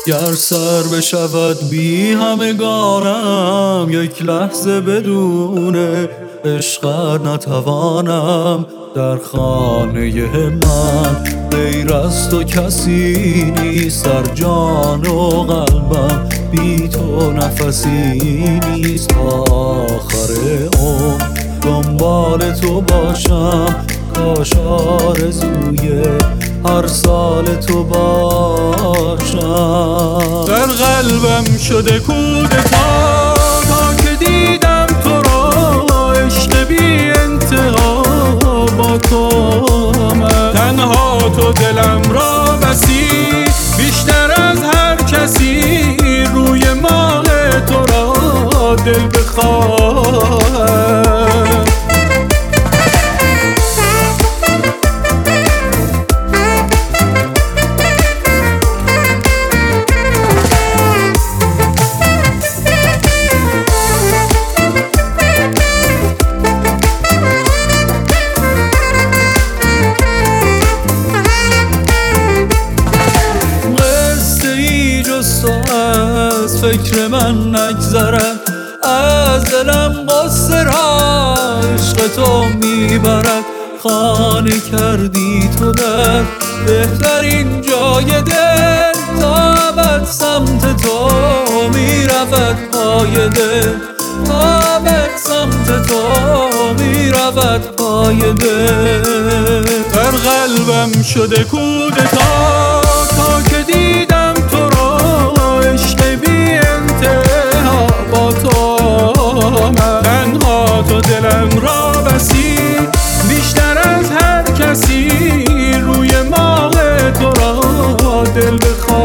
گر سر بشود بی همگانم، یک لحظه بدون عشقت نتوانم. در خانه من غیر از تو کسی نیست، در جان و قلبم بی تو نفسی نیست. آخر عمر دنبال تو باشم، کاش آرزوی هر سال تو باشم. در قلبم شده کودتا تا که دیدم تو را، عشق بی انتها با تو آمد. تنها تو دلم را بسید بیشتر از هر کسی، روی ماه تو را دل بخواهم. فکر من نگذرد از دلم، قصه را عشق تو میبرد. خانه کردی تو در بهترین جای دل، تا ابد سمت تو میرود پای دل، تا ابد سمت تو میرود پای دل. در قلبم شده کودتا تا که دیدم تو را، عشق بی انتها با تو آمد. تنها تو دلم را بسید بیشتر از هر کسی، روی ماه تو را دل بخواه.